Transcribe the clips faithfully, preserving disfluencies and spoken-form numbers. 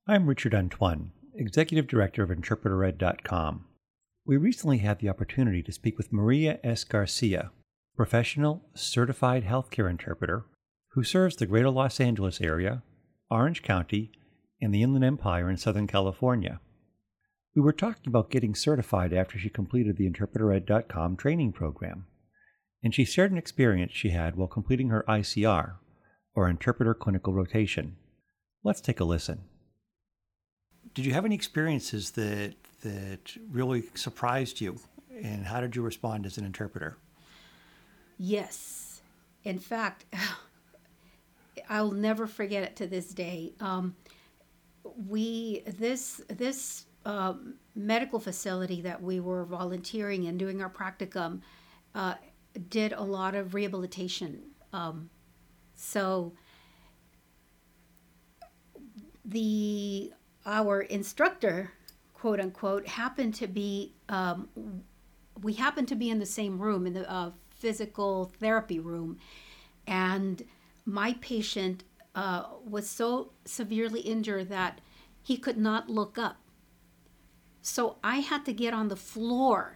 I'm Richard Antoine, Executive Director of Interpreter Ed dot com. We recently had the opportunity to speak with Maria S. Garcia, professional certified healthcare interpreter who serves the greater Los Angeles area, Orange County, and the Inland Empire in Southern California. We were talking about getting certified after she completed the Interpreter Ed dot com training program, and she shared an experience she had while completing her I C R, or Interpreter Clinical Rotation. Let's take a listen. Did you have any experiences that that really surprised you, and how did you respond as an interpreter? Yes. In fact, I'll never forget it to this day. Um, we this this um, medical facility that we were volunteering and doing our practicum uh, did a lot of rehabilitation. Um, so the our instructor, quote unquote, happened to be, um, we happened to be in the same room, in the uh, physical therapy room. And my patient uh, was so severely injured that he could not look up. So I had to get on the floor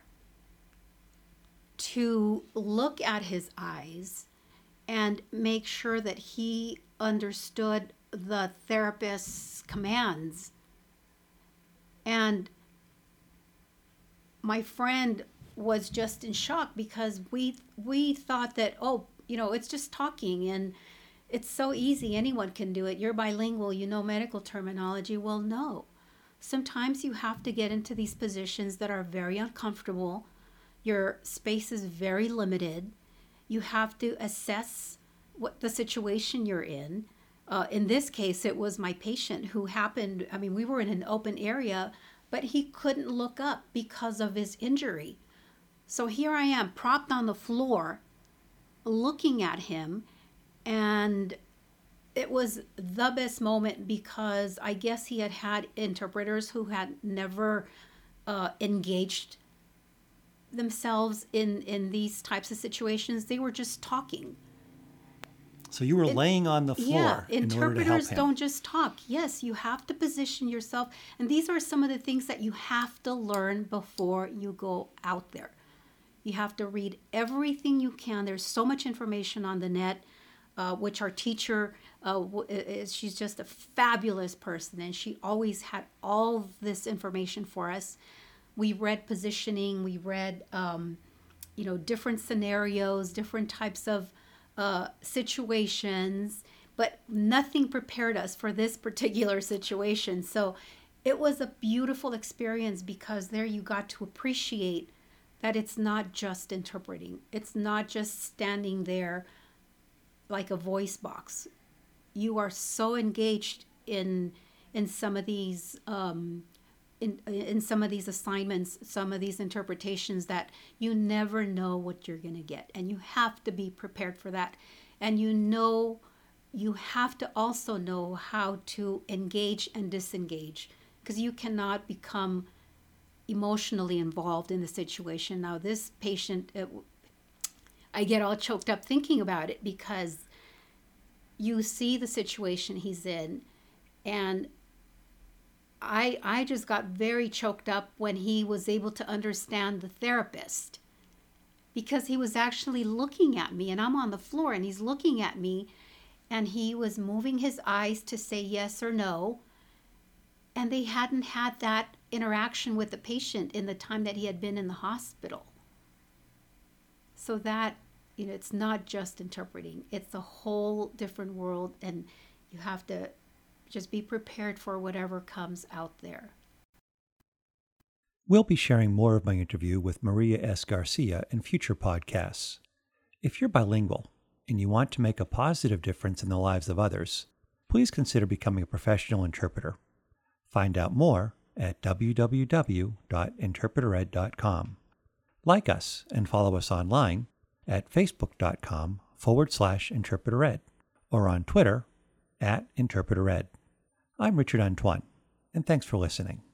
to look at his eyes and make sure that he understood the therapist's commands. And my friend was just in shock because we we thought that, oh, you know, it's just talking and it's so easy. Anyone can do it. You're bilingual. You know medical terminology. Well, no. Sometimes you have to get into these positions that are very uncomfortable. Your space is very limited. You have to assess what the situation you're in. Uh, in this case, it was my patient who happened, I mean, we were in an open area, but he couldn't look up because of his injury. So here I am, propped on the floor, looking at him, and it was the best moment because I guess he had had interpreters who had never uh, engaged themselves in, in these types of situations. They were just talking. So you were it, laying on the floor yeah, in order to help him. Interpreters don't just talk. Yes, you have to position yourself. And these are some of the things that you have to learn before you go out there. You have to read everything you can. There's so much information on the net, uh, which our teacher, uh, is, she's just a fabulous person. And she always had all this information for us. We read positioning. We read, um, you know, different scenarios, different types of Uh, situations, but nothing prepared us for this particular situation. So it was a beautiful experience because there you got to appreciate that it's not just interpreting. It's not just standing there like a voice box. You are so engaged in in some of these um, in in some of these assignments, some of these interpretations that you never know what you're going to get. And you have to be prepared for that. And you know, you have to also know how to engage and disengage because you cannot become emotionally involved in the situation. Now, this patient, it, I get all choked up thinking about it because you see the situation he's in, and I I just got very choked up when he was able to understand the therapist because he was actually looking at me and I'm on the floor and he's looking at me and he was moving his eyes to say yes or no. And they hadn't had that interaction with the patient in the time that he had been in the hospital. So that, you know, it's not just interpreting. It's a whole different world and you have to just be prepared for whatever comes out there. We'll be sharing more of my interview with Maria S. Garcia in future podcasts. If you're bilingual and you want to make a positive difference in the lives of others, please consider becoming a professional interpreter. Find out more at w w w dot interpreter ed dot com. Like us and follow us online at facebook.com forward slash interpretered or on Twitter at interpretered. I'm Richard Antoine, and thanks for listening.